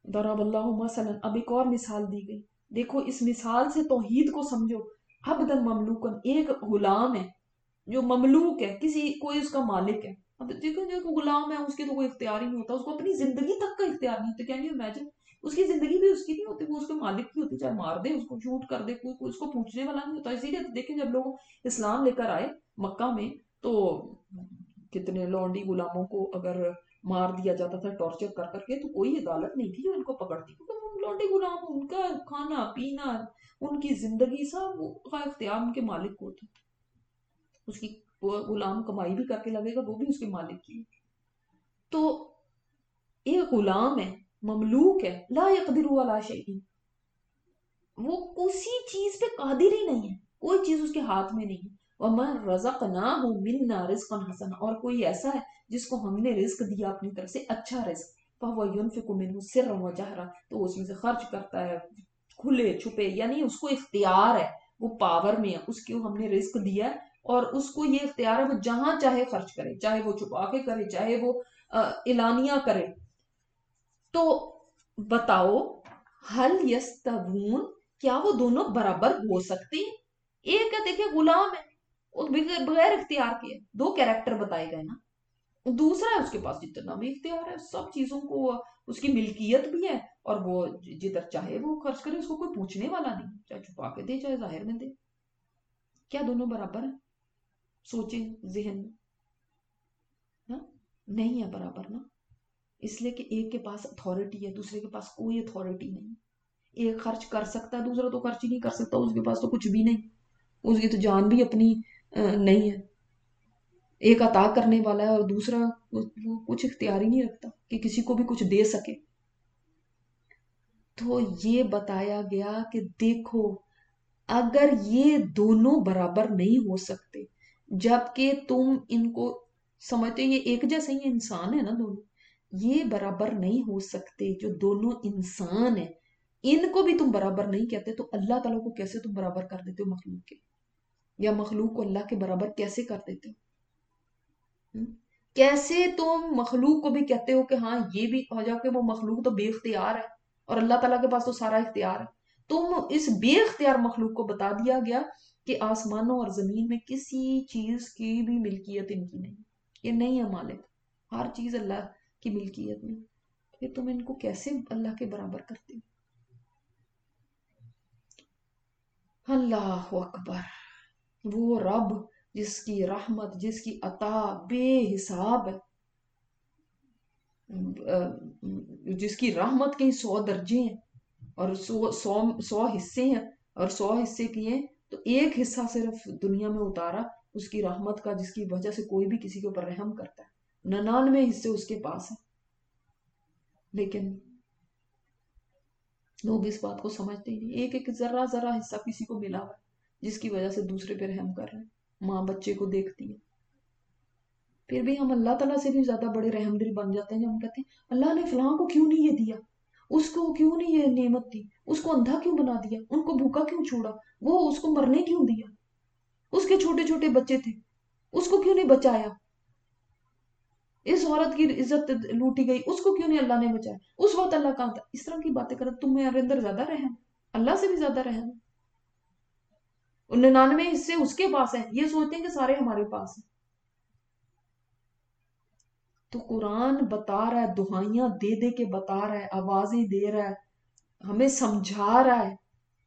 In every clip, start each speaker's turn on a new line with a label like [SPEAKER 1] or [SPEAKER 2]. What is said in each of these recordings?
[SPEAKER 1] ضرب اللہ مثلا، اب ایک اور مثال دی گئی. دیکھو اس مثال سے توحید کو سمجھو. عبدا مملوکن، ایک غلام ہے جو مملوک ہے، کسی کوئی اس کا مالک ہے. اب دیکھو جو غلام ہے اس کے تو کوئی اختیار ہی نہیں ہوتا، اس کو اپنی زندگی تک کا اختیار نہیں ہوتا. Can you imagine? اس کی زندگی بھی اس کی نہیں ہوتی، وہ اس کے مالک کی ہوتی. چاہے مار دے اس کو، شوٹ کر دے، کوئی اس کو پوچھنے والا نہیں ہوتا. اسی لیے دیکھیں جب لوگ اسلام لے کر آئے مکہ میں تو کتنے لونڈی غلاموں کو اگر مار دیا جاتا تھا ٹارچر کر کر کے، تو کوئی عدالت نہیں تھی جو ان کو پکڑتی، کیونکہ وہ لونڈی غلام، ان کا کھانا پینا، ان کی زندگی سب کا اختیار ان کے مالک کو تھا. اس کی وہ غلام کمائی بھی کر کے لگے گا، وہ بھی اس کے مالک کی. تو ایک غلام ہے، مملوک ہے، لا يقدر علی شیء، وہ کسی چیز پہ قادر ہی نہیں ہے، کوئی چیز اس کے ہاتھ میں نہیں ہے. وَمَن رَزَقْنَاهُ مِنَّا رِزْقًا حَسَنًا، اور کوئی ایسا ہے جس کو ہم نے رزق دیا اپنی طرف سے اچھا رزق. فَهُوَ يُنْفِقُ مِنْهُ سِرًّا وَجَهْرًا، تو اس میں سے خرچ کرتا ہے کھلے چھپے، یعنی اس کو اختیار ہے، وہ پاور میں ہے، اس کو ہم نے رزق دیا ہے اور اس کو یہ اختیار ہے وہ جہاں چاہے خرچ کرے، چاہے وہ چھپا کے کرے، چاہے وہ اعلانیہ کرے. تو بتاؤ حل یستوون، کیا وہ دونوں برابر ہو سکتے ہیں؟ ایک ہے دیکھیں غلام ہے، وہ بغیر اختیار کے، دو کیریکٹر بتائے گئے نا. دوسرا ہے اس کے پاس جتنا بھی اختیار ہے، سب چیزوں کو اس کی ملکیت بھی ہے، اور وہ جدھر چاہے وہ خرچ کرے، اس کو کوئی پوچھنے والا نہیں، چاہے چھپا کے دے چاہے ظاہر میں دے. کیا دونوں برابر ہیں؟ سوچیں ذہن میں. ہاں؟ نہیں ہے برابر نا، اس لیے کہ ایک کے پاس اتھارٹی ہے، دوسرے کے پاس کوئی اتھارٹی نہیں. ایک خرچ کر سکتا ہے، دوسرا تو خرچ ہی نہیں کر سکتا، اس کے پاس تو کچھ بھی نہیں، اس کی تو جان بھی اپنی نہیں ہے. ایک عطا کرنے والا ہے اور دوسرا وہ کچھ اختیار ہی نہیں رکھتا کہ کسی کو بھی کچھ دے سکے. تو یہ بتایا گیا کہ دیکھو اگر یہ دونوں برابر نہیں ہو سکتے، جبکہ تم ان کو سمجھتے یہ ایک جیسے ہی انسان ہے نا دونوں، یہ برابر نہیں ہو سکتے جو دونوں انسان ہیں، ان کو بھی تم برابر نہیں کہتے، تو اللہ تعالیٰ کو کیسے تم برابر کر دیتے ہو مخلوق کے؟ یا مخلوق کو اللہ کے برابر کیسے کر دیتے ہو؟ کیسے تم مخلوق کو بھی کہتے ہو کہ ہاں یہ بھی ہو جاؤ کہ وہ مخلوق تو بے اختیار ہے اور اللہ تعالیٰ کے پاس تو سارا اختیار ہے. تم اس بے اختیار مخلوق کو بتا دیا گیا کہ آسمانوں اور زمین میں کسی چیز کی بھی ملکیت ان کی نہیں، یہ نہیں ہے مالک، ہر چیز اللہ کی ملکیت میں. پھر تم ان کو کیسے اللہ کے برابر کرتے ہو؟ اللہ اکبر. وہ رب جس کی رحمت، جس کی عطا بے حساب ہے، جس کی رحمت کے 100 درجے ہیں اور 100 حصے ہیں، اور 100 حصے کیے تو ایک حصہ صرف دنیا میں اتارا اس کی رحمت کا، جس کی وجہ سے کوئی بھی کسی کے اوپر رحم کرتا ہے. 99 حصے اس کے پاس ہیں، لیکن لوگ اس بات کو سمجھتے ہی نہیں. ایک ایک ذرہ ذرہ حصہ کسی کو ملا ہوا ہے جس کی وجہ سے دوسرے پہ رحم کر رہے ہیں. ماں بچے کو دیکھتی ہے، پھر بھی ہم اللہ تعالیٰ سے بھی زیادہ بڑے رحم دل بن جاتے ہیں جب ہم کہتے ہیں اللہ نے فلاں کو کیوں نہیں یہ دیا، اس کو کیوں نہیں یہ نعمت دی، اس کو اندھا کیوں بنا دیا، ان کو بھوکا کیوں چھوڑا، وہ اس کو مرنے کیوں دیا، اس کے چھوٹے چھوٹے بچے تھے اس کو کیوں نہیں بچایا، اس عورت کی عزت لوٹی گئی اس کو کیوں نہیں اللہ نے بچایا، اس وقت اللہ کہاں تھا. اس طرح کی باتیں کریں تمہارے اندر زیادہ رحم، اللہ سے بھی زیادہ رحم. 99 حصے اس کے پاس ہیں، یہ سوچتے ہیں کہ سارے ہمارے پاس ہیں. تو قرآن بتا رہا ہے، دہائیاں دے دے کے بتا رہا ہے، آوازیں دے رہا ہے، ہمیں سمجھا رہا ہے.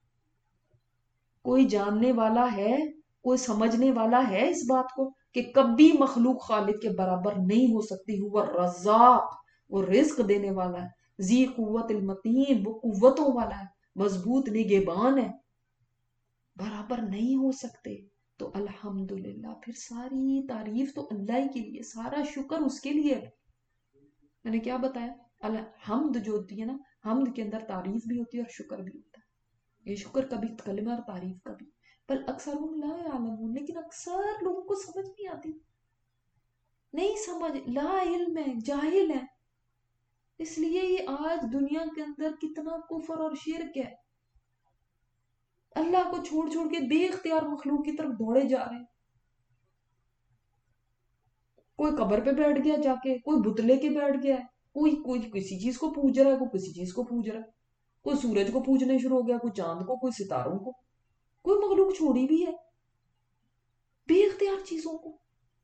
[SPEAKER 1] کوئی جاننے والا ہے، کوئی سمجھنے والا ہے اس بات کو کہ کبھی مخلوق خالق کے برابر نہیں ہو سکتی. ہوا رزاق، وہ رزق دینے والا ہے، ذی قوت المتین، وہ قوتوں والا ہے، مضبوط نگہبان ہے، برابر نہیں ہو سکتے. تو الحمدللہ، پھر ساری تعریف تو اللہ ہی کے لیے، سارا شکر اس کے لیے. میں نے کیا بتایا؟ الحمد جو ہوتی ہے نا، حمد کے اندر تعریف بھی ہوتی ہے اور شکر بھی ہوتا ہے. یہ شکر کا بھی کلمہ اور تعریف کا بھی. بل اکثر لا یعلمون، لیکن اکثر لوگوں کو سمجھ نہیں آتی، نہیں سمجھ، لا علم ہے، جاہل ہے. اس لیے یہ آج دنیا کے اندر کتنا کفر اور شرک ہے. اللہ کو چھوڑ چھوڑ کے بے اختیار مخلوق کی طرف دوڑے جا رہے ہیں. کوئی قبر پہ بیٹھ گیا جا کے، کوئی بتلے کے بیٹھ گیا ہے، کوئی کوئی کسی چیز کو پوج رہا ہے، کوئی کسی چیز کو پوج رہا ہے، کوئی سورج کو پوجنے شروع ہو گیا، کوئی چاند کو، کوئی ستاروں کو، کوئی مخلوق چھوڑی بھی ہے بے اختیار چیزوں کو.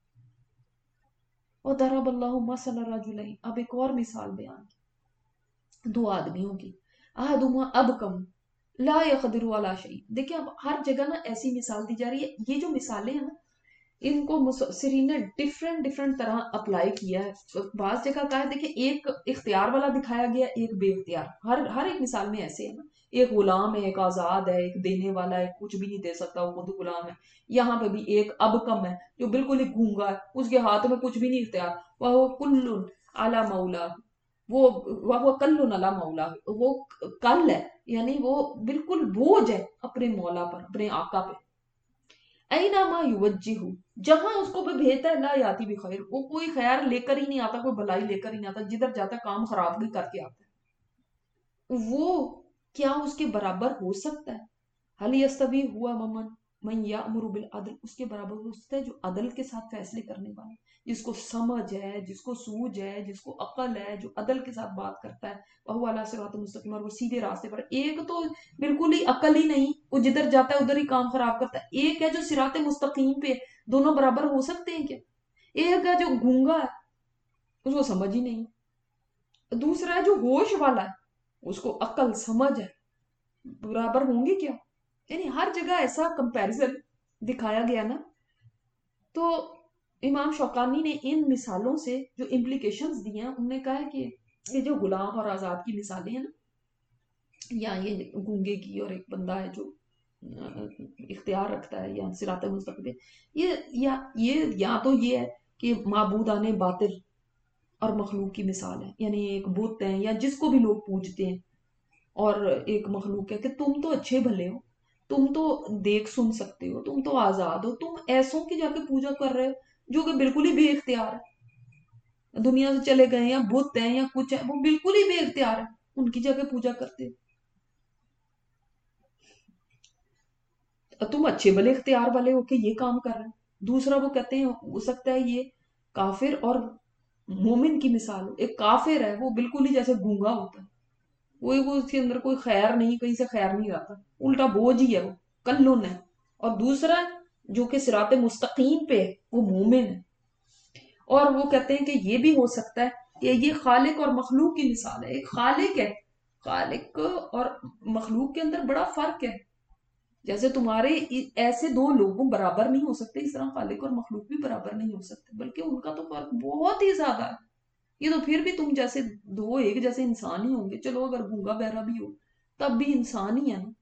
[SPEAKER 1] اور ضرب اللہ مثلا رجلین، اب ایک اور مثال بیان کی دو آدمیوں کی، احدہما ابکم لا يقدر علی شیء. دیکھیں اب ہر جگہ نا ایسی مثال دی جا رہی ہے. یہ جو مثالیں ہیں نا ان کو مفسرین نے ڈفرینٹ طرح اپلائی کیا ہے. بعض جگہ کا ہے دیکھیں ایک اختیار والا دکھایا گیا، ایک بے اختیار. ہر ایک مثال میں ایسے ہے نا، ایک غلام ہے، ایک آزاد ہے، ایک دینے والا ہے، کچھ بھی نہیں دے سکتا وہ خود غلام ہے. یہاں پہ بھی ایک اب کم ہے جو بالکل ہی گونگا ہے، اس کے ہاتھ میں کچھ بھی نہیں اختیار. وہ کل علی مولا، وہ کل علی مولا، وہ کل ہے یعنی وہ بالکل بوجھ ہے اپنے مولا پر، اپنے آقا پہ. اینما یوجہ، جہاں اس کو بھیجتا ہے، لا یاتی بخیر، وہ کوئی خیر لے کر ہی نہیں آتا، کوئی بھلائی لے کر ہی نہیں آتا، جدھر جاتا ہے کام خراب بھی کر کے آتا ہے. وہ کیا اس کے برابر ہو سکتا ہے؟ حل یستوی ہوا من یامر بالعدل، اس کے برابر ہو سکتا ہے جو عدل کے ساتھ فیصلے کرنے والا، جس کو سمجھ ہے، جس کو سوجھ ہے، جس کو عقل ہے، جو عدل کے ساتھ بات کرتا ہے. وہو علی صراط مستقیم، اور وہ سیدھے راستے پر. ایک تو بالکل ہی عقل ہی نہیں، وہ جدھر جاتا ہے ادھر ہی کام خراب کرتا ہے. ایک ہے جو صراط مستقیم پہ. دونوں برابر ہو سکتے ہیں کیا؟ ایک ہے جو گونگا ہے، اس کو سمجھ ہی نہیں. دوسرا ہے جو ہوش والا ہے، اس کو عقل سمجھ ہے. برابر ہوں گے کیا؟ یعنی ہر جگہ ایسا کمپیریزن دکھایا گیا نا. تو امام شوکانی نے ان مثالوں سے جو امپلیکیشنز دی ہیں، انہوں نے کہا ہے کہ یہ جو غلام اور آزاد کی مثالیں ہیں نا، یا یہ گونگے کی اور ایک بندہ ہے جو اختیار رکھتا ہے یا صراط مستقیم، یا تو یہ ہے کہ معبودان باطل اور مخلوق کی مثال ہے. یعنی ایک بت ہے یا جس کو بھی لوگ پوجتے ہیں، اور ایک مخلوق ہے کہ تم تو اچھے بھلے ہو، تم تو دیکھ سن سکتے ہو، تم تو آزاد ہو، تم ایسوں کی جا کے پوجا کر رہے ہو جو کہ بالکل ہی بے اختیار ہے، دنیا سے چلے گئے یا بت ہیں یا کچھ ہے، وہ بالکل ہی بے اختیار ہے، ان کی جا کے پوجا کرتے ہو. تم اچھے بھلے اختیار والے ہو کے یہ کام کر رہے ہیں. دوسرا وہ کہتے ہیں ہو سکتا ہے یہ کافر اور مومن کی مثال ہو. ایک کافر ہے وہ بالکل ہی جیسے گونگا ہوتا ہے، وہ اس کے اندر کوئی خیر نہیں، کہیں سے خیر نہیں آتا، الٹا بوجھ ہی ہے، وہ کلن ہے. اور دوسرا جو کہ صراط مستقیم پہ ہے، وہ مومن ہے. اور وہ کہتے ہیں کہ یہ بھی ہو سکتا ہے کہ یہ خالق اور مخلوق کی مثال ہے. ایک خالق ہے، خالق اور مخلوق کے اندر بڑا فرق ہے. جیسے تمہارے ایسے دو لوگوں برابر نہیں ہو سکتے، اس طرح خالق اور مخلوق بھی برابر نہیں ہو سکتے، بلکہ ان کا تو فرق بہت ہی زیادہ ہے. یہ تو پھر بھی تم جیسے دو ایک جیسے انسان ہی ہوں گے، چلو اگر گونگا بہرا بھی ہو تب بھی انسان ہی ہے نا.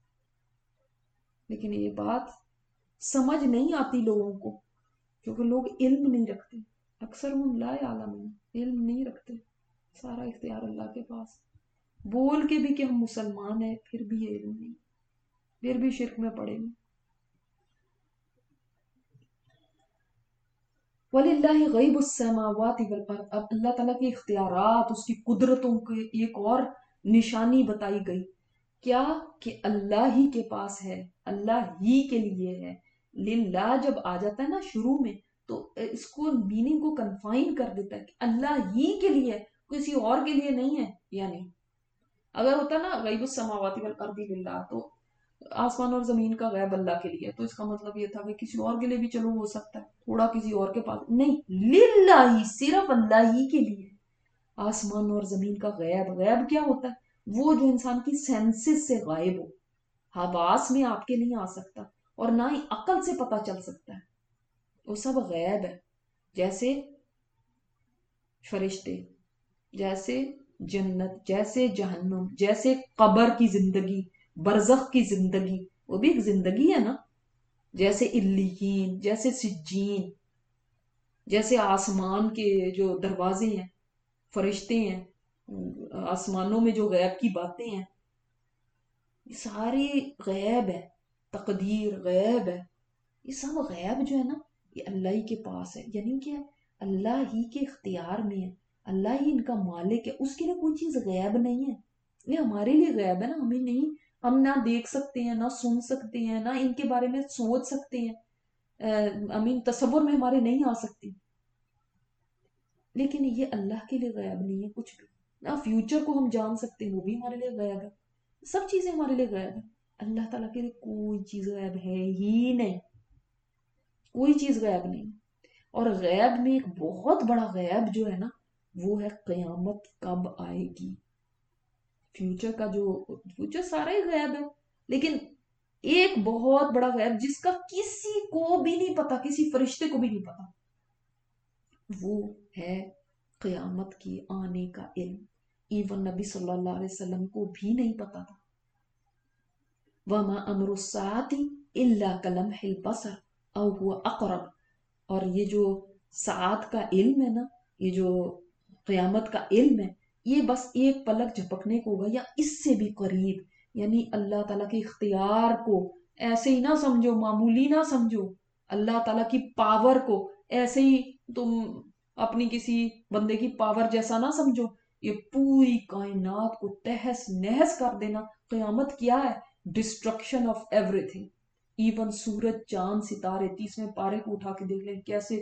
[SPEAKER 1] لیکن یہ بات سمجھ نہیں آتی لوگوں کو، کیونکہ لوگ علم نہیں رکھتے. اکثر ہم لا یعلمون، علم نہیں رکھتے. سارا اختیار اللہ کے پاس. بول کے بھی کہ ہم مسلمان ہیں، پھر بھی یہ علم نہیں، پھر بھی شرک میں پڑے ہیں. وَلِلَّهِ غَيْبُ السَّمَاوَاتِ وَالْأَرْضِ، اب اللہ تعالیٰ کے اختیارات، اس کی قدرتوں کی ایک اور نشانی بتائی گئی. کیا؟ کہ اللہ ہی کے پاس ہے، اللہ ہی کے لیے ہے. للہ جب آ جاتا ہے نا شروع میں تو اس کو میننگ کو کنفائن کر دیتا ہے کہ اللہ ہی کے لیے ہے، کسی اور کے لیے نہیں ہے. یعنی اگر ہوتا نا غیب السماوات والارض للہ، تو آسمان اور زمین کا غیب اللہ کے لیے، تو اس کا مطلب یہ تھا کہ کسی اور کے لیے بھی چلو ہو سکتا ہے، تھوڑا کسی اور کے پاس نہیں. للہ ہی، صرف اللہ ہی کے لیے آسمان اور زمین کا غیب. غیب کیا ہوتا ہے؟ وہ جو انسان کی سینسز سے غائب ہو، حواس میں آپ کے نہیں آ سکتا اور نہ ہی عقل سے پتا چل سکتا ہے، وہ سب غیب ہے. جیسے فرشتے، جیسے جنت، جیسے جہنم، جیسے قبر کی زندگی، برزخ کی زندگی، وہ بھی ایک زندگی ہے نا. جیسے علیین، جیسے سجین، جیسے آسمان کے جو دروازے ہیں، فرشتے ہیں، آسمانوں میں جو غیب کی باتیں ہیں، یہ ساری غیب ہے. تقدیر غیب ہے. یہ سب غیب جو ہے نا، یہ اللہ ہی کے پاس ہے. یعنی کہ اللہ ہی کے اختیار میں ہے، اللہ ہی ان کا مالک ہے. اس کے لیے کوئی چیز غیب نہیں ہے. یہ ہمارے لیے غیب ہے نا، ہمیں نہیں، ہم نہ دیکھ سکتے ہیں، نہ سن سکتے ہیں، نہ ان کے بارے میں سوچ سکتے ہیں، تصور میں ہمارے نہیں آ سکتی. لیکن یہ اللہ کے لیے غیب نہیں ہے کچھ بھی. نہ فیوچر کو ہم جان سکتے ہیں، وہ بھی ہمارے لیے غیب ہے. سب چیزیں ہمارے لیے غیب ہے. اللہ تعالیٰ کے لیے کوئی چیز غیب ہے ہی نہیں، کوئی چیز غیب نہیں. اور غیب میں ایک بہت بڑا غیب جو ہے نا، وہ ہے قیامت کب آئے گی. فیوچر کا جو فیوچر سارا ہی غیب ہے، لیکن ایک بہت بڑا غیب جس کا کسی کو بھی نہیں پتا، کسی فرشتے کو بھی نہیں پتا، وہ ہے قیامت کی آنے کا علم. ایون نبی صلی اللہ علیہ وسلم کو بھی نہیں پتا تھا. وَمَا أَمْرُ السَّاعَةِ إِلَّا كَلَمْحِ الْبَصَرِ أَوْ هُوَ أَقْرَبُ. اور یہ جو ساعت کا علم ہے نا، یہ جو قیامت کا علم ہے، یہ بس ایک پلک جھپکنے کو ہوگا یا اس سے بھی قریب. یعنی اللہ تعالیٰ کے اختیار کو ایسے ہی نہ سمجھو، معمولی نہ سمجھو. اللہ تعالیٰ کی پاور کو ایسے ہی تم اپنی کسی بندے کی پاور جیسا نہ سمجھو. یہ پوری کائنات کو تہس نہس کر دینا. قیامت کیا ہے؟ Destruction of everything. Even سورج، چاند، ستارے 30ویں پارے کو اٹھا کے دیکھ لیں کیسے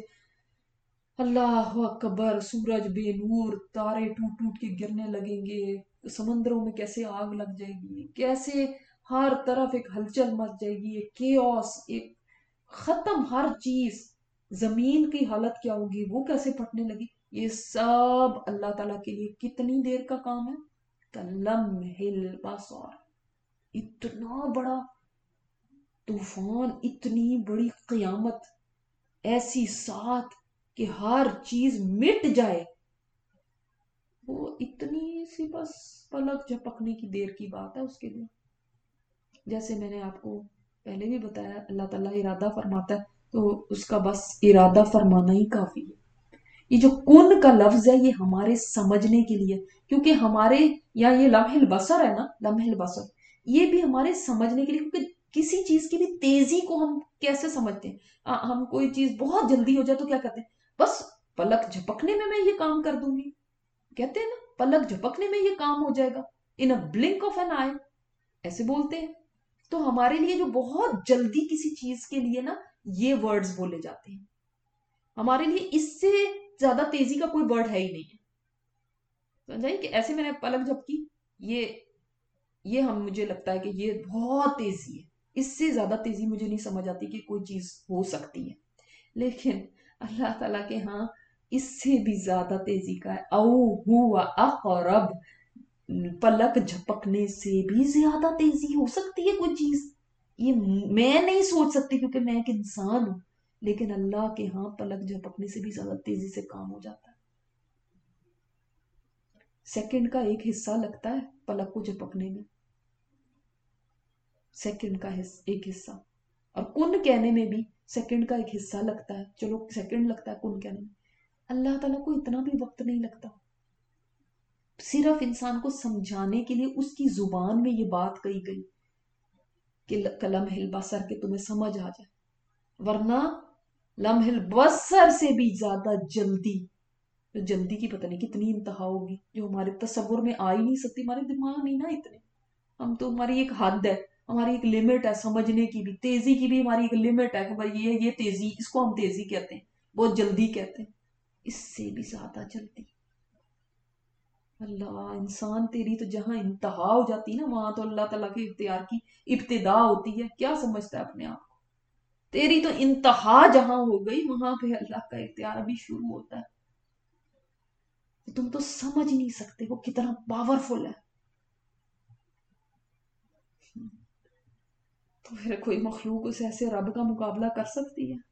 [SPEAKER 1] اللہ اکبر، سورج بے نور، تارے ٹوٹ ٹوٹ کے گرنے لگیں گے، سمندروں میں کیسے آگ لگ جائے گی، کیسے ہر طرف ایک ہلچل مچ جائے گی، ایک کیوس، ایک ختم ہر چیز. زمین کی حالت کیا ہوگی، وہ کیسے پھٹنے لگی. یہ سب اللہ تعالیٰ کے لیے کتنی دیر کا کام ہے؟ کلمح البصر. اتنا بڑا طوفان، اتنی بڑی قیامت، ایسی ساتھ کہ ہر چیز مٹ جائے، وہ اتنی سی بس پلک جھپکنے کی دیر کی بات ہے اس کے لیے. جیسے میں نے آپ کو پہلے بھی بتایا، اللہ تعالیٰ ارادہ فرماتا ہے تو اس کا بس ارادہ فرمانا ہی کافی ہے. یہ جو کن کا لفظ ہے یہ ہمارے سمجھنے کے لیے، کیونکہ ہمارے یا یہ لمح البصر ہے نا، لمح البصر یہ بھی ہمارے سمجھنے کے لیے، کیونکہ کسی چیز کی بھی تیزی کو ہم کیسے سمجھتے ہیں. ہم کوئی چیز بہت جلدی ہو جائے تو کیا کہتے ہیں؟ بس پلک جھپکنے میں یہ کام کر دوں گی. کہتے ہیں نا پلک جھپکنے میں یہ کام ہو جائے گا، in a blink of an eye, ایسے بولتے ہیں. تو ہمارے لیے جو بہت جلدی کسی چیز کے لیے نا یہ ورڈز بولے جاتے ہیں، ہمارے لیے اس سے زیادہ تیزی کا کوئی ورڈ ہے ہی نہیں ہے. سمجھائیں کہ ایسے میں نے پلک جھپکی، یہ مجھے لگتا ہے کہ یہ بہت تیزی ہے، اس سے زیادہ تیزی مجھے نہیں سمجھ آتی کہ کوئی چیز ہو سکتی ہے. لیکن اللہ تعالیٰ کے ہاں اس سے بھی زیادہ تیزی کا ہے. او ہوا اقرب، پلک جھپکنے سے بھی زیادہ تیزی ہو سکتی ہے کوئی چیز. یہ میں نہیں سوچ سکتی کیونکہ میں ایک انسان ہوں، لیکن اللہ کے ہاں پلک جھپکنے سے بھی زیادہ تیزی سے کام ہو جاتا ہے. سیکنڈ کا ایک حصہ لگتا ہے پلک کو جھپکنے میں، سیکنڈ کا ایک حصہ. اور کن کہنے میں بھی سیکنڈ کا ایک حصہ لگتا ہے. چلو سیکنڈ لگتا ہے کن کہنے میں، اللہ تعالیٰ کو اتنا بھی وقت نہیں لگتا. صرف انسان کو سمجھانے کے لیے اس کی زبان میں یہ بات کہی گئی کہ لمح البصر کہ تمہیں سمجھ آ جائے. ورنہ لمح البصر سے بھی زیادہ جلدی کی پتہ نہیں کتنی انتہا ہوگی جو ہمارے تصور میں آ ہی نہیں سکتی. ہمارے دماغ نہیں نا اتنے، ہم تو ہماری ایک حد ہے، ہماری ایک لمٹ ہے سمجھنے کی بھی، تیزی کی بھی ہماری ایک لمٹ ہے کہ بھائی یہ تیزی، اس کو ہم تیزی کہتے ہیں، بہت جلدی کہتے ہیں. اس سے بھی زیادہ جلدی. اللہ، انسان تیری تو جہاں انتہا ہو جاتی ہے نا وہاں تو اللہ تعالیٰ کے اختیار کی ابتدا ہوتی ہے. کیا سمجھتا ہے اپنے آپ کو؟ تیری تو انتہا جہاں ہو گئی وہاں پہ اللہ کا اختیار ابھی شروع ہوتا ہے. تم تو سمجھ نہیں سکتے وہ کتنا پاورفل ہے. تو پھر کوئی مخلوق اس ایسے رب کا مقابلہ کر سکتی ہے؟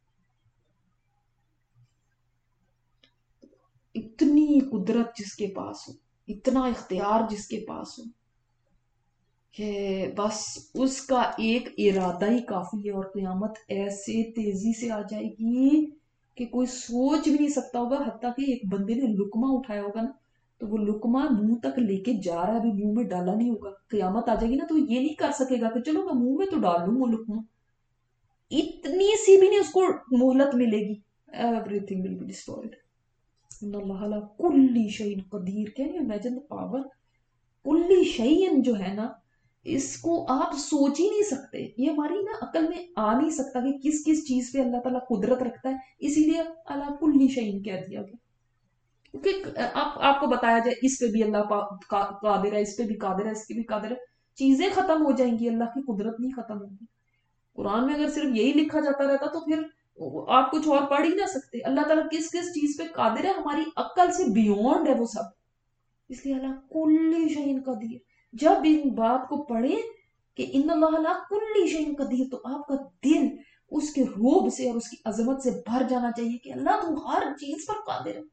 [SPEAKER 1] اتنی قدرت جس کے پاس ہو، اتنا اختیار جس کے پاس ہو کہ بس اس کا ایک ارادہ ہی کافی ہے اور قیامت ایسے تیزی سے آ جائے گی کہ کوئی سوچ بھی نہیں سکتا ہوگا. حتیٰ کہ ایک بندے نے لقمہ اٹھایا ہوگا نا تو وہ لقمہ منہ تک لے کے جا رہا ہے، ابھی منہ میں ڈالا نہیں ہوگا. قیامت آ جائے گی نا تو یہ نہیں کر سکے گا کہ چلو میں منہ میں تو ڈال لوں وہ لقمہ. اتنی سی بھی نہیں اس کو مہلت ملے گی. Everything will be destroyed. ان اللہ علی کل شیء قدیر. Can you imagine the power? کل شیء جو ہے نا اس کو آپ سوچ ہی نہیں سکتے. یہ ہماری نا عقل میں آ نہیں سکتا کہ کس کس چیز پہ اللہ تعالیٰ قدرت رکھتا ہے. اسی لیے اللہ کل شیء کہہ دیا گیا. کیونکہ آپ کو بتایا جائے اس پہ بھی اللہ قادر ہے، اس پہ بھی قادر ہے، اس پہ بھی قادر ہے، چیزیں ختم ہو جائیں گی، اللہ کی قدرت نہیں ختم ہوگی۔ قرآن میں اگر صرف یہی لکھا جاتا رہتا تو پھر آپ کچھ اور پڑھ ہی نہ سکتے۔ اللہ تعالیٰ کس کس چیز پہ قادر ہے، ہماری عقل سے بیونڈ ہے وہ سب، اس لیے اللہ کل شیء قدیر۔ جب ان بات کو پڑھیں کہ ان اللہ علی کل شیء قدیر، تو آپ کا دل اس کے روب سے اور اس کی عظمت سے بھر جانا چاہیے کہ اللہ تو ہر چیز پر قادر ہے۔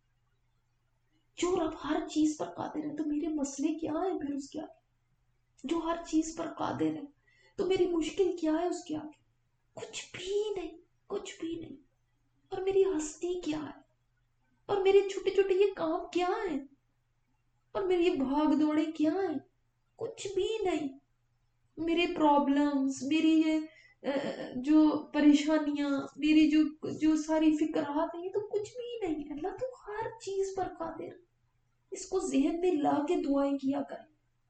[SPEAKER 1] جو رب ہر چیز پر قادر ہے تو میرے مسئلے کیا ہیں پھر اس کے آگے؟ جو ہر چیز پر قادر ہے تو میری مشکل کیا ہے اس کے آگے؟ کچھ بھی نہیں، کچھ بھی نہیں۔ اور میری ہستی کیا ہے، اور میرے چھوٹے چھوٹے یہ کام کیا ہیں، اور میری یہ بھاگ دوڑیں کیا ہیں؟ کچھ بھی نہیں۔ میرے پرابلمز، میری یہ جو پریشانیاں، میری جو ساری فکرات ہیں، یہ تو کچھ بھی نہیں۔ اللہ تو ہر چیز پر قادر ہے۔ اس کو ذہن میں لا کے دعائیں کیا کریں،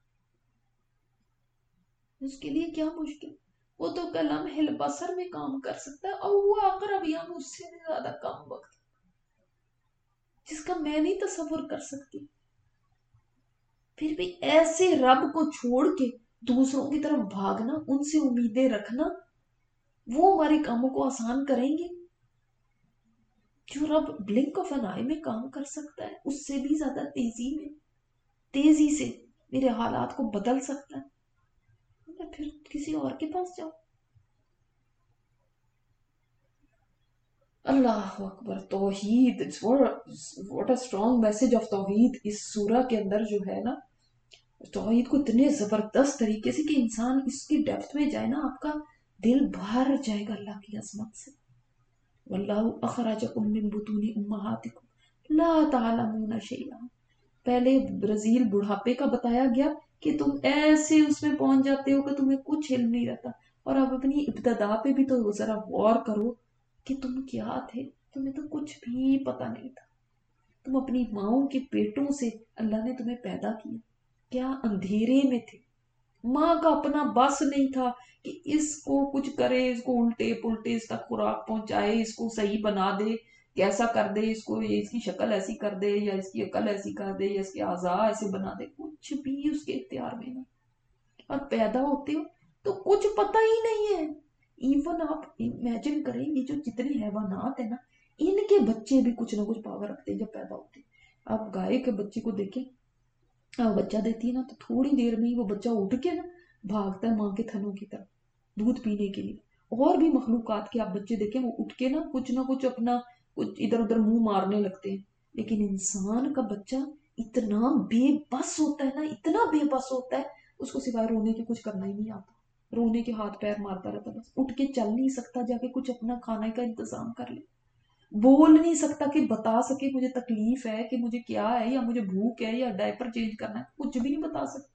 [SPEAKER 1] اس کے لیے کیا مشکل؟ وہ تو کلمح البصر میں کام کر سکتا ہے، اور وہ اقرب، یعنی اس سے بھی زیادہ کم وقت، جس کا میں نہیں تصور کر سکتی۔ پھر بھی ایسے رب کو چھوڑ کے دوسروں کی طرف بھاگنا، ان سے امیدیں رکھنا، وہ ہمارے کاموں کو آسان کریں گے؟ جو رب بلنک آف این آئی میں کام کر سکتا ہے، اس سے بھی زیادہ تیزی سے میرے حالات کو بدل سکتا ہے، پھر کسی اور کے پاس جاؤ۔ اللہ اکبر، توحید، what a strong message of توحید اس سورہ کے اندر جو ہے نا۔ توحید کو اتنے زبردست طریقے سے کہ انسان اس کی ڈیپتھ میں جائے نا، آپ کا دل بھر جائے گا اللہ کی عظمت سے۔ واللہ اخرجکم من بطون امہاتکم لا تعلمون شیئا۔ پہلے رذیل بڑھاپے کا بتایا گیا کہ تم ایسے اس میں پہنچ جاتے ہو کہ تمہیں کچھ علم نہیں رہتا، اور اب اپنی ابتدا پہ بھی تو ذرا غور کرو کہ تم کیا تھے، تمہیں تو کچھ بھی پتہ نہیں تھا۔ تم اپنی ماؤں کے پیٹوں سے اللہ نے تمہیں پیدا کیا، کیا اندھیرے میں تھے، ماں کا اپنا بس نہیں تھا کہ اس کو کچھ کرے، اس کو الٹے پلٹے اس تک خوراک پہنچائے، اس کو صحیح بنا دے، کیسا کر دے اس کو، اس کی شکل ایسی کر دے، یا اس کی عقل ایسی کر دے، یا اس کے اعضاء ایسے بنا دے، کچھ بھی اس کے اختیار میں نہیں۔ اور پیدا ہوتے ہو تو کچھ پتہ ہی نہیں ہے۔ ایون آپ امیجن کریں گے جو جتنے حیوانات ہیں نا، ان کے بچے بھی کچھ نہ کچھ پاور رکھتے ہیں جب پیدا ہوتے ہیں۔ آپ گائے کے بچے کو دیکھیں، بچہ دیتی ہے نا تو تھوڑی دیر میں ہی وہ بچہ اٹھ کے نا بھاگتا ہے ماں کے تھنوں کی طرف دودھ پینے کے لیے۔ اور بھی مخلوقات کے آپ بچے دیکھیں، وہ اٹھ کے نا کچھ اپنا کچھ ادھر ادھر منہ مارنے لگتے ہیں، لیکن انسان کا بچہ اتنا بے بس ہوتا ہے نا، اتنا بے بس ہوتا ہے، اس کو سوائے رونے کے کچھ کرنا ہی نہیں آتا، رونے کے ہاتھ پیر مارتا رہتا، بس اٹھ کے چل نہیں سکتا، جا کے کچھ اپنا کھانے کا انتظام کر لے، بول نہیں سکتا کہ بتا سکے مجھے تکلیف ہے، کہ مجھے کیا ہے، یا مجھے بھوک ہے، یا ڈائپر چینج کرنا ہے، کچھ بھی نہیں بتا سکتا،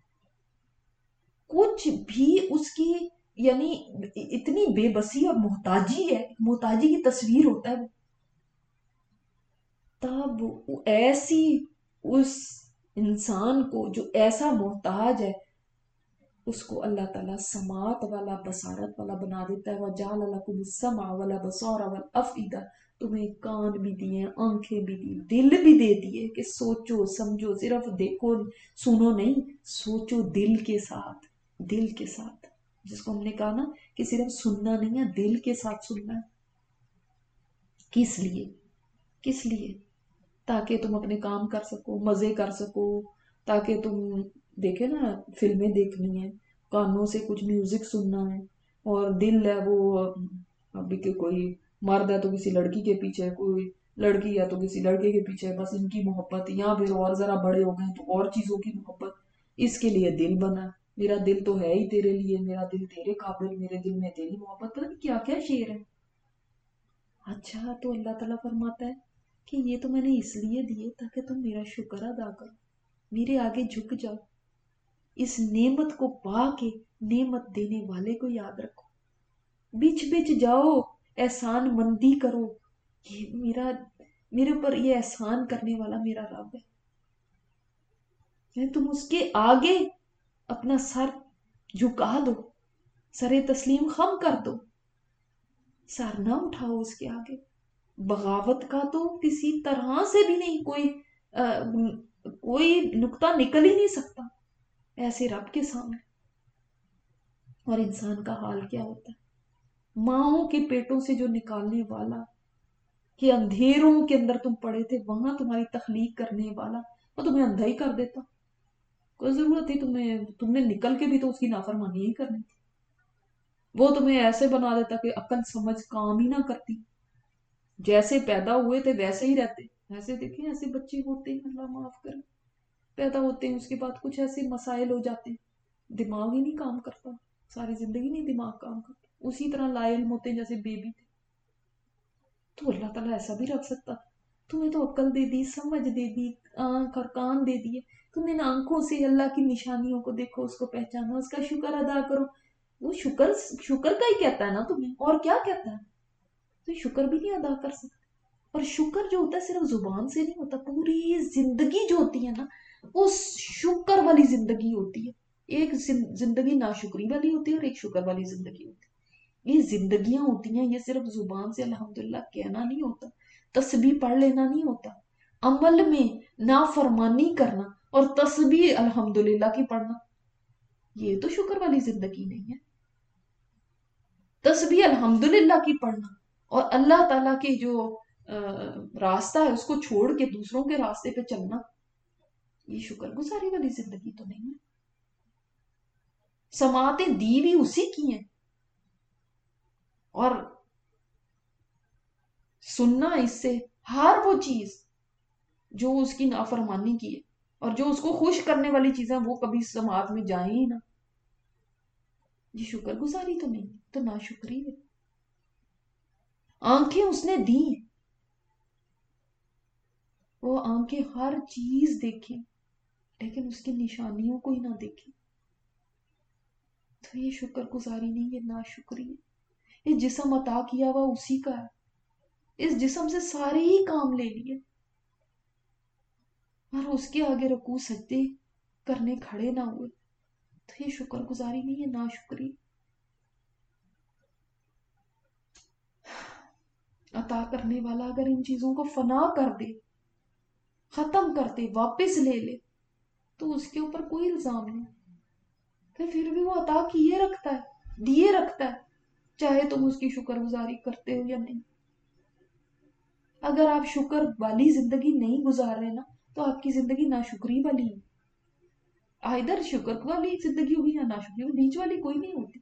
[SPEAKER 1] کچھ بھی اس کی، یعنی اتنی بے بسی اور محتاجی ہے، محتاجی کی تصویر ہوتا ہے وہ۔ تب ایسی اس انسان کو جو ایسا محتاج ہے، اس کو اللہ تعالیٰ سماعت والا، بصارت والا بنا دیتا ہے۔ وَجَعَلَ لَكُمُ السَّمْعَ وَالْأَبْصَارَ وَالْأَفْئِدَةَ، تمہیں کان بھی دیے، آنکھیں بھی دی، دل بھی دے دیے کہ سوچو سمجھو، صرف دیکھو سنو نہیں، سوچو دل کے ساتھ، دل کے ساتھ، جس کو ہم نے کہا نا کہ صرف سننا نہیں ہے، دل کے ساتھ سننا ہے۔ کس لیے؟ کس لیے؟ تاکہ تم اپنے کام کر سکو، مزے کر سکو، تاکہ تم دیکھے نا فلمیں دیکھنی ہیں، کانوں سے کچھ میوزک سننا ہے، اور دل ہے وہ ابھی کہ کوئی مرد ہے تو کسی لڑکی کے پیچھے، کوئی لڑکی ہے تو کسی لڑکے کے پیچھے، بس ان کی محبت، یا پھر اور ذرا بڑے ہو گئے تو اور چیزوں کی محبت، اس کے لیے دل بنا۔ میرا دل تو ہے ہی تیرے لیے، میرا دل تیرے قابل، میرے دل میں تیری محبت، پتہ نہیں کیا کیا شعر ہے۔ اچھا تو اللہ تعالیٰ فرماتا ہے کہ یہ تو میں نے اس لیے دیے تاکہ تم میرا شکر ادا کرو، میرے آگے جھک جاؤ، اس نعمت کو پا کے نعمت دینے والے کو یاد رکھو، بچ بچ جاؤ، احسان مندی کرو، یہ میرے اوپر یہ احسان کرنے والا میرا رب ہے، تم اس کے آگے اپنا سر جھکا دو، سر تسلیم خم کر دو، سر نہ اٹھاؤ اس کے آگے، बगावत का तो किसी तरह से भी नहीं, कोई नुक्ता निकल ही नहीं सकता ऐसे रब के सामने। और इंसान का हाल क्या होता है, माओ के पेटों से जो निकालने वाला, कि अंधेरों के अंदर तुम पड़े थे, वहां तुम्हारी तखलीक करने वाला वो तुम्हें अंधा ही कर देता। कोई जरूरत थी तुम्हें, तुमने निकल के भी तो उसकी नाफरमानी ही करनी थी। वो तुम्हें ऐसे बना देता कि अक्ल समझ काम ही ना करती, जैसे पैदा हुए थे वैसे ही रहते। ऐसे देखे, ऐसे बच्चे होते हैं, अल्लाह माफ करे, पैदा होते हैं उसके बाद कुछ ऐसे मसाइल हो जाते हैं, दिमाग ही नहीं काम करता, सारी जिंदगी नहीं दिमाग काम करता, उसी तरह लाइल होते हैं जैसे बेबी थे। तो अल्लाह ताला ऐसा भी रख सकता। तुम्हें तो अक्ल दे दी, समझ दे दी, आंख और कान दे दिए, तुम इन आंखों से अल्लाह की निशानियों को देखो, उसको पहचानो, उसका शुक्र अदा करो। वो शुक्र शुक्र का ही कहता है ना तुम्हें, और क्या कहता है? तो शुक्र भी नहीं अदा कर सकते। और शुक्र जो होता है सिर्फ जुबान से नहीं होता, पूरी जिंदगी जो होती है ना, वो शुक्र वाली जिंदगी होती है। एक जिंदगी नाशुक्री वाली होती है और एक शुक्र वाली जिंदगी होती है। ये जिंदगियां होती हैं, ये सिर्फ जुबान से अल्हम्दुलिल्लाह कहना नहीं होता, तस्बीह पढ़ लेना नहीं होता, अमल में नाफरमानी करना और तस्बीह अल्हम्दुलिल्लाह की पढ़ना, ये तो शुक्र वाली जिंदगी नहीं है। तस्बीह अल्हम्दुलिल्लाह की पढ़ना और अल्लाह ताला के जो रास्ता है उसको छोड़ के दूसरों के रास्ते पे चलना, ये शुक्रगुजारी वाली जिंदगी तो नहीं है। समातें दी भी उसी की हैं, और सुनना इससे हर वो चीज जो उसकी नाफरमानी की है और जो उसको खुश करने वाली चीजें वो कभी समाज में जाए ही ना, ये शुक्रगुजारी तो नहीं, तो नाशुक्री है। आंखें उसने दी, वो आंखें हर चीज देखें लेकिन उसकी निशानियों को ही ना देखें, तो ये शुक्रगुजारी नहीं, ये नाशुक्री है। ये जिस्म अता किया हुआ उसी का है, इस जिस्म से सारे ही काम ले लिए और उसके आगे रुकू सजदे करने खड़े ना हुए, तो ये शुक्रगुजारी नहीं, ये नाशुक्री। अता करने वाला अगर इन चीजों को फना कर दे, खत्म कर दे, वापस ले ले, तो उसके ऊपर कोई इल्जाम नहीं, फिर भी वो अता किए रखता है, दिए रखता है, चाहे तुम उसकी शुक्रगुजारी करते हो या नहीं। अगर आप शुक्र वाली जिंदगी नहीं गुजार रहे ना, तो आपकी जिंदगी नाशुक्री वाली है। इधर शुक्र वाली जिंदगी होगी या नाशुक्री, बीच वाली कोई नहीं होती।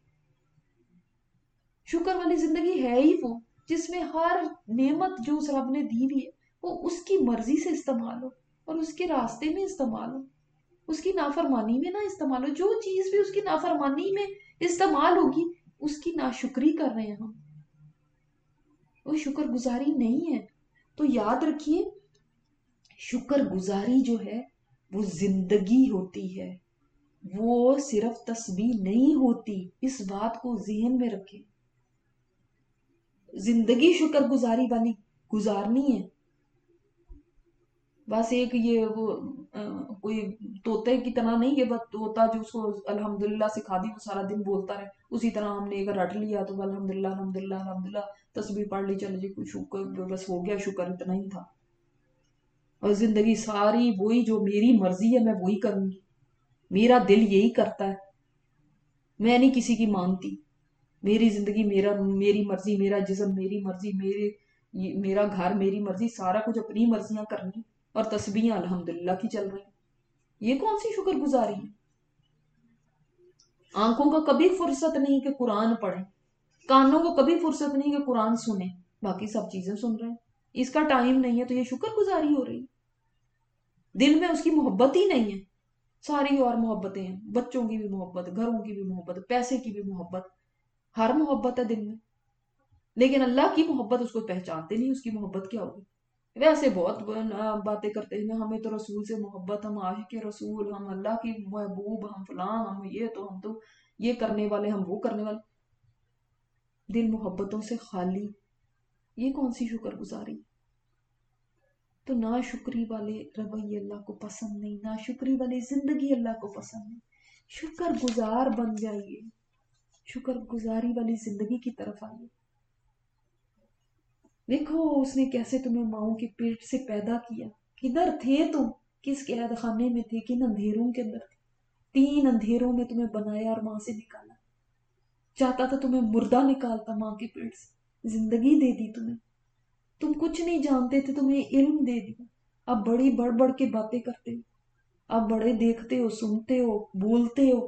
[SPEAKER 1] शुक्र वाली जिंदगी है ही वो जिसमें हर नेमत जो उस रब ने दी हुई है वो उसकी मर्जी से इस्तेमाल हो और उसके रास्ते में इस्तेमाल हो, उसकी नाफरमानी में ना इस्तेमाल हो। जो चीज भी उसकी नाफरमानी में इस्तेमाल होगी उसकी नाशुक्री कर रहे हैं हम, वो शुक्रगुजारी नहीं है। तो याद रखिए, शुक्रगुजारी जो है वो जिंदगी होती है, वो सिर्फ तस्बीह नहीं होती, इस बात को जहन में रखें। जिंदगी शुक्रगुजारी वाली गुजारनी है। बस एक ये वो कोई तोते की तरह नहीं, कि बस तोता जो उसको अल्हम्दुलिल्लाह सिखा दी वो सारा दिन बोलता रहे, उसी तरह हमने एक रट लिया तो अल्हम्दुलिल्लाह अल्हम्दुलिल्लाह अल्हम्दुलिल्लाह, तस्बीह पढ़ ली, चलो जी कुछ शुक्र, बस हो गया शुक्र, इतना ही था। और जिंदगी सारी वही, जो मेरी मर्जी है मैं वही करूंगी, मेरा दिल यही करता है, मैं नहीं किसी की मानती, मेरी जिंदगी मेरा, मेरी मर्जी, मेरा जिस्म मेरी मर्जी, मेरा घर मेरी मर्जी, सारा कुछ अपनी मर्जियां करनी, और तस्बीह अल्हम्दुलिल्लाह की चल रही। ये कौन सी शुक्रगुजारी है? आंखों को कभी फुर्सत नहीं कि कुरान पढ़े, कानों को कभी फुर्सत नहीं कि कुरान सुने, बाकी सब चीजें सुन रहे हैं, इसका टाइम नहीं है, तो ये शुक्रगुजारी हो रही। दिल में उसकी मोहब्बत ही नहीं है, सारी और मोहब्बतें हैं, बच्चों की भी मोहब्बत, घरों की भी मोहब्बत, पैसे की भी मोहब्बत, हर मोहब्बत है दिल में, लेकिन अल्लाह की मोहब्बत उसको पहचानते नहीं, उसकी मोहब्बत क्या होगी। वैसे बहुत बातें करते हैं ना, हमें तो रसूल से मोहब्बत, हम आशिक रसूल, हम अल्लाह की महबूब, हम फलां, हम ये, तो हम तो ये करने वाले, हम वो करने वाले, दिल मोहब्बतों से खाली, ये कौन सी शुक्रगुजारी। तो ना शुक्री वाले रवैये अल्लाह को पसंद नहीं, ना शुक्री वाली जिंदगी अल्लाह को पसंद नहीं। शुक्र गुजार बन जाइए, शुक्र गुजारी वाली जिंदगी की तरफ आइए। دیکھو اس نے کیسے تمہیں ماؤں کے پیٹ سے پیدا کیا، کدھر تھے تم، کس قید خانے میں تھے، کن اندھیروں کے اندر تھے، 3 اندھیروں میں تمہیں بنایا اور ماں سے نکالا، چاہتا تھا تمہیں مردہ نکالتا ماں کے پیٹ سے، زندگی دے دی تمہیں، تم کچھ نہیں جانتے تھے، تمہیں علم دے دیا، اب بڑی بڑھ بڑھ کے باتیں کرتے ہو، اب بڑے دیکھتے ہو، سنتے ہو، بولتے ہو۔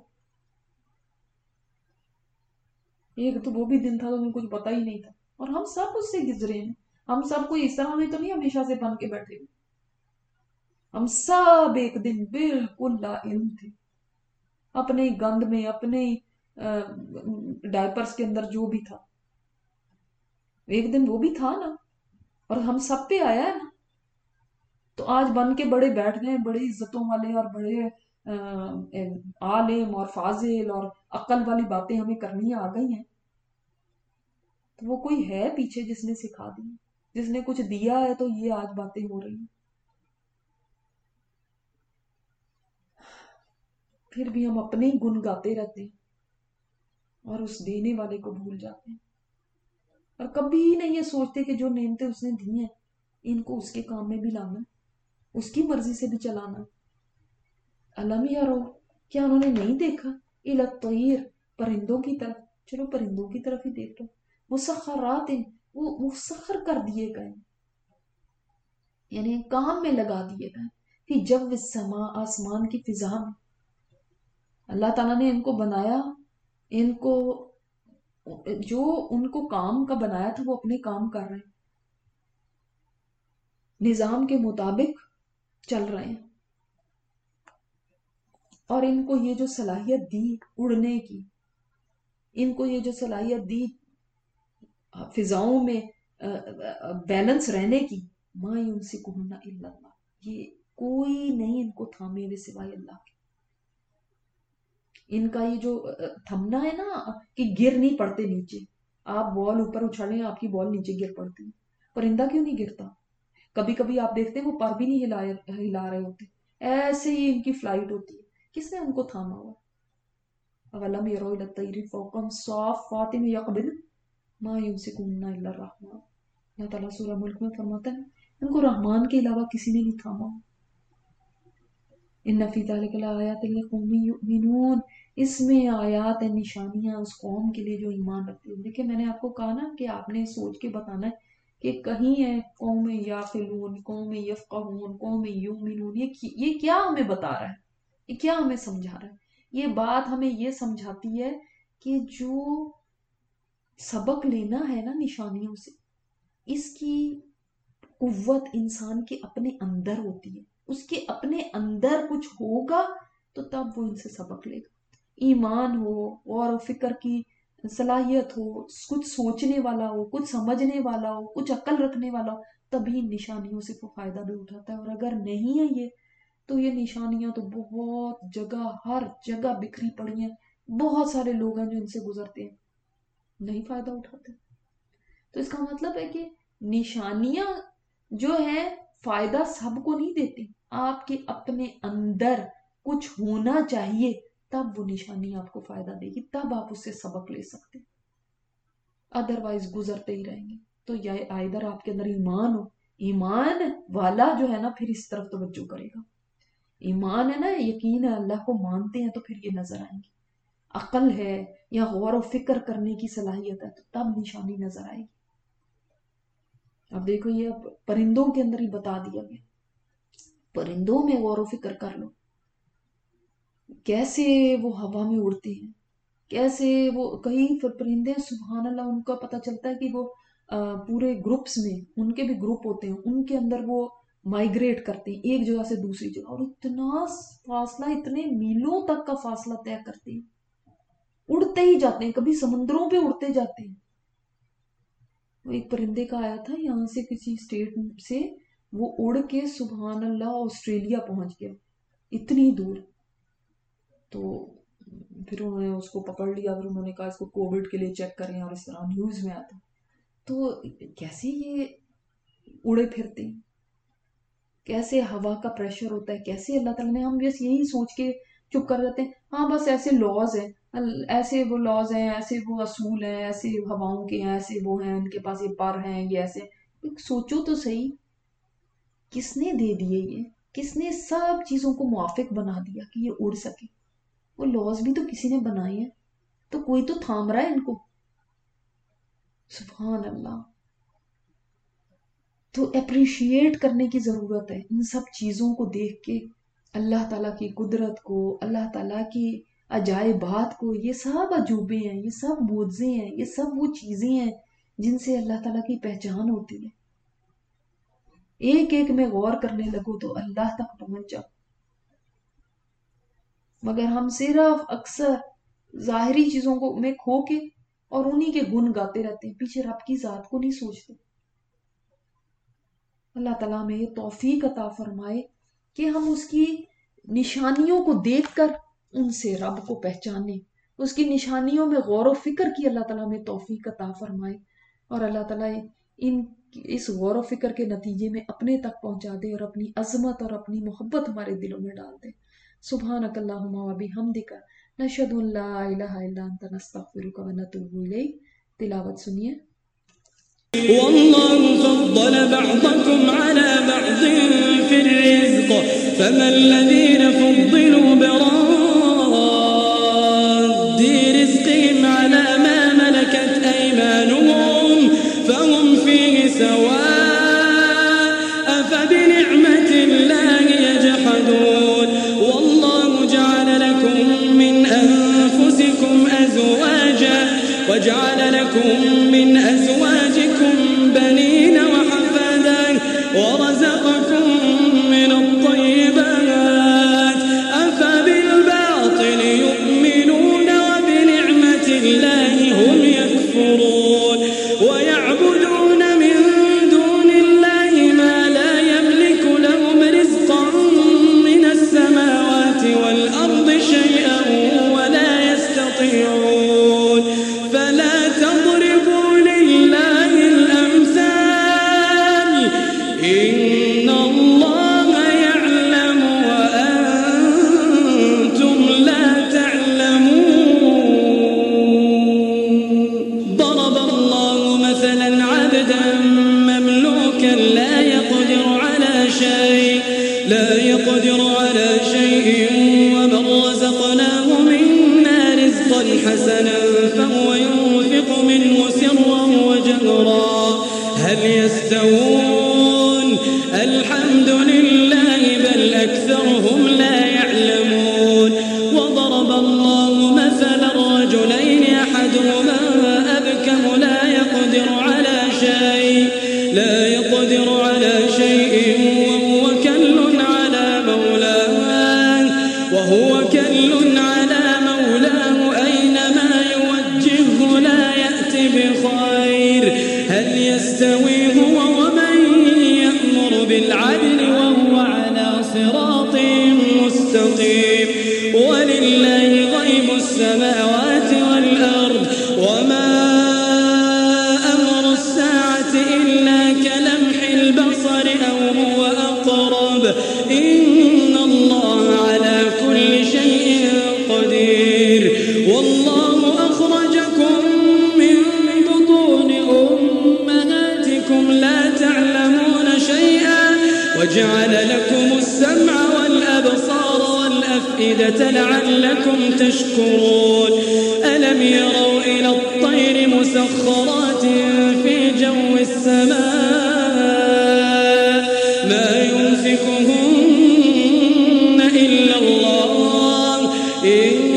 [SPEAKER 1] ایک تو وہ بھی دن تھا تمہیں کچھ پتا ہی نہیں تھا، اور ہم سب اس سے گزرے ہیں، ہم سب کوئی اس طرح میں تو نہیں ہمیشہ سے بن کے بیٹھے ہوئے، ہم سب ایک دن بالکل لا علم تھے، اپنے گند میں، اپنے ڈائپرز کے اندر جو بھی تھا، ایک دن وہ بھی تھا نا، اور ہم سب پہ آیا ہے نا، تو آج بن کے بڑے بیٹھ گئے، بڑے عزتوں والے اور بڑے عالم اور فاضل اور عقل والی باتیں ہمیں کرنی آ گئی ہیں، تو وہ کوئی ہے پیچھے جس نے سکھا دی، جس نے کچھ دیا ہے، تو یہ آج باتیں ہو رہی ہیں۔ پھر بھی ہم اپنے ہی گن گاتے رہتے ہیں اور اس دینے والے کو بھول جاتے ہیں، اور کبھی نہیں یہ سوچتے کہ جو نعمتیں اس نے دی ہیں ان کو اس کے کام میں بھی لانا، اس کی مرضی سے بھی چلانا۔ علم یارو، کیا انہوں نے نہیں دیکھا، الطیر، پرندوں کی طرف، چلو پرندوں کی طرف ہی دیکھ لو، مسخرات، وہ مسخر کر دیے گئے، یعنی کام میں لگا دیے گئے، کہ جو السماء، آسمان کی فضا میں اللہ تعالیٰ نے ان کو بنایا، ان کو جو ان کو کام کا بنایا تھا وہ اپنے کام کر رہے ہیں، نظام کے مطابق چل رہے ہیں، اور ان کو یہ جو صلاحیت دی اڑنے کی، ان کو یہ جو صلاحیت دی فضاؤں میں بیلنس رہنے کی، ما یمسکہن الا اللہ، یہ کوئی نہیں ان کو تھامے ہوئے سوائے اللہ کے۔ ان کا یہ جو تھمنا ہے نا کہ گر نہیں پڑتے نیچے، آپ بال اوپر اچھالیں آپ کی بال نیچے گر پڑتی، پرندہ کیوں نہیں گرتا؟ کبھی کبھی آپ دیکھتے ہیں وہ پر بھی نہیں ہلا رہے ہوتے، ایسے ہی ان کی فلائٹ ہوتی ہے، کس نے ان کو تھاما ہوا؟ اولم یروا الی الطیر فوقہم صافات یقبضن ما یمسکہن الا الرحمن، اللہ تعالیٰ سورہ ملک میں فرماتا ہے ان کو رحمان کے علاوہ کسی نے نہیں تھاما۔ ان فی ذلک لآیات لقوم یؤمنون، اس میں آیات ہیں، نشانیاں اس قوم کے لیے جو ایمان رکھتی ہے۔ دیکھیں میں نے آپ کو کہا نا کہ آپ نے سوچ کے بتانا ہے کہ کہیں ہے قوم یعقلون، قوم یفقہون، قوم یؤمنون، یہ کیا ہمیں بتا رہا ہے، یہ کیا ہمیں سمجھا رہا ہے؟ یہ بات ہمیں یہ سمجھاتی ہے کہ جو سبق لینا ہے نا نشانیوں سے، اس کی قوت انسان کے اپنے اندر ہوتی ہے، اس کے اپنے اندر کچھ ہوگا تو تب وہ ان سے سبق لے گا، ایمان ہو، غور و فکر کی صلاحیت ہو، کچھ سوچنے والا ہو، کچھ سمجھنے والا ہو، کچھ عقل رکھنے والا ہو، تبھی نشانیوں سے وہ فائدہ بھی اٹھاتا ہے، اور اگر نہیں ہے یہ تو یہ نشانیاں تو بہت جگہ، ہر جگہ بکھری پڑی ہیں، بہت سارے لوگ ہیں جو ان سے گزرتے ہیں، نہیں فائدہ اٹھاتے۔ تو اس کا مطلب ہے کہ نشانیاں جو ہیں فائدہ سب کو نہیں دیتی، آپ کے اپنے اندر کچھ ہونا چاہیے، تب وہ نشانی آپ کو فائدہ دے گی، تب آپ اس سے سبق لے سکتے، ادروائز گزرتے ہی رہیں گے۔ تو یا ادھر آپ کے اندر ایمان ہو، ایمان والا جو ہے نا پھر اس طرف توجہ کرے گا، ایمان ہے نا، یقین ہے، اللہ کو مانتے ہیں، تو پھر یہ نظر آئیں گے، عقل ہے یا غور و فکر کرنے کی صلاحیت ہے تو تب نشانی نظر آئے گی۔ اب دیکھو یہ اب پرندوں کے اندر ہی بتا دیا گیا، پرندوں میں غور و فکر کر لو، کیسے وہ ہوا میں اڑتے ہیں، کیسے وہ کئی پرندے سبحان اللہ ان کا پتہ چلتا ہے کہ وہ پورے گروپس میں، ان کے بھی گروپ ہوتے ہیں، ان کے اندر وہ مائگریٹ کرتے ہیں ایک جگہ سے دوسری جگہ، اور اتنا فاصلہ، اتنے میلوں تک کا فاصلہ طے کرتے ہیں، اڑتے ہی جاتے ہیں، کبھی سمندروں پہ اڑتے جاتے ہیں۔ وہ ایک پرندے کا آیا تھا یہاں سے کسی اسٹیٹ سے، وہ اڑ کے سبحان اللہ آسٹریلیا پہنچ گیا، اتنی دور۔ تو پھر انہوں نے اس کو پکڑ لیا، پھر انہوں نے کہا اس کو کووڈ کے لیے چیک کریں، اور اس طرح نیوز میں آتا۔ تو کیسے یہ اڑے پھرتے ہیں، کیسے ہوا کا پریشر ہوتا ہے، کیسے اللہ تعالیٰ نے، ہم بس یہی سوچ کے چپ کر جاتے ہیں، ہاں بس ایسے لاز ہیں، ایسے وہ لاز ہیں، ایسے وہ اصول ہیں، ایسے ہواؤں کے ہیں، ایسے وہ ہیں، ان کے پاس یہ پر ہیں، یہ ایسے، सोचो तो सही, किसने दे दिए ये, किसने सब चीजों को मुआफिक बना दिया कि ये उड़ सके। वो लॉज भी तो किसी ने बनाए हैं, तो कोई तो थाम रहा है इनको। सुभान अल्लाह। तो अप्रिशिएट करने की ज़रूरत है इन सब चीज़ों को देख के, अल्लाह ताला की कुदरत को, अल्लाह ताला की अजायबात को। ये सब अजूबे हैं, ये सब मोज़े हैं, ये सब वो चीज़ें हैं जिनसे अल्लाह ताला की पहचान होती है। एक एक में गौर करने लगो तो अल्लाह तक पहुंच जाओ। मगर हम सिर्फ अक्सर ज़ाहिरी चीज़ों को में खो के और उन्हीं के गुण गाते रहते हैं, पीछे रब की ज़ात को नहीं सोचते। अल्लाह ताला हमें ये तौफीक अता फरमाए कि हम उसकी निशानियों को देखकर उनसे रब को पहचाने, उसकी निशानियों में गौर व फिक्र की अल्लाह ताला हमें तौफीक अता फरमाए, और अल्लाह ताला इन इस गौर व फिक्र के नतीजे में अपने तक पहुंचा दे और अपनी अजमत और अपनी मोहब्बत हमारे दिलों में डाल दे। सुभानक अल्लाहुम्मा व बिहम्दिका नशहदु अल्ला इलाहा इल्ला अंता नस्तगफिरुका व नतूबु इलैक। तिलावत सुनिए।
[SPEAKER 2] والله فضل بعضكم على بعض في الرزق فما الذين فضلوا براد رزقهم على ما ملكت أيمانهم فهم فيه سواء أفبنعمة الله يجحدون والله جعل لكم من أنفسكم أزواجا وجعل لكم من أزواجكم بنين وحفادا ورزقكم من الطيبات أفبالباطل يؤمنون وبنعمة الله هم يكفرون ويعبدون من دون الله ما لا يملك لهم رزقا من السماوات والأرض شيئا ولا يستطيعون فلا تضربوا لله الأمثال إن الله يعلم وأنتم لا تعلمون ضرب الله مثلا عبدا مملوكا لا يقدر على شيء ومن رزقناه منا رزقا حسنا فهو ينفق منه سرا وجهرا هل يستوون الحمد لله بل أكثرهم لا يعلمون وضرب الله مثلا رجلين أحدهما أبكم لا يقدر على شيء وهو كل على مولاه أينما يوجهه لا يأتي بخير هل يستوي هو ومن يأمر بالعدل وهو على صراط مستقيم ولله غيب السماوات والأرض وما أمر الساعة إلا كلمح البصر أو هو أقرب إن الله على كل شيء قدير والله أخرجكم من بطون أمهاتكم لا تعلمون شيئا وجعل لكم السمع والأبصار والأفئدة لعلكم تشكرون ألم يروا إلى الطير مسخرات في جو السماء ما يمسكهن إلا الله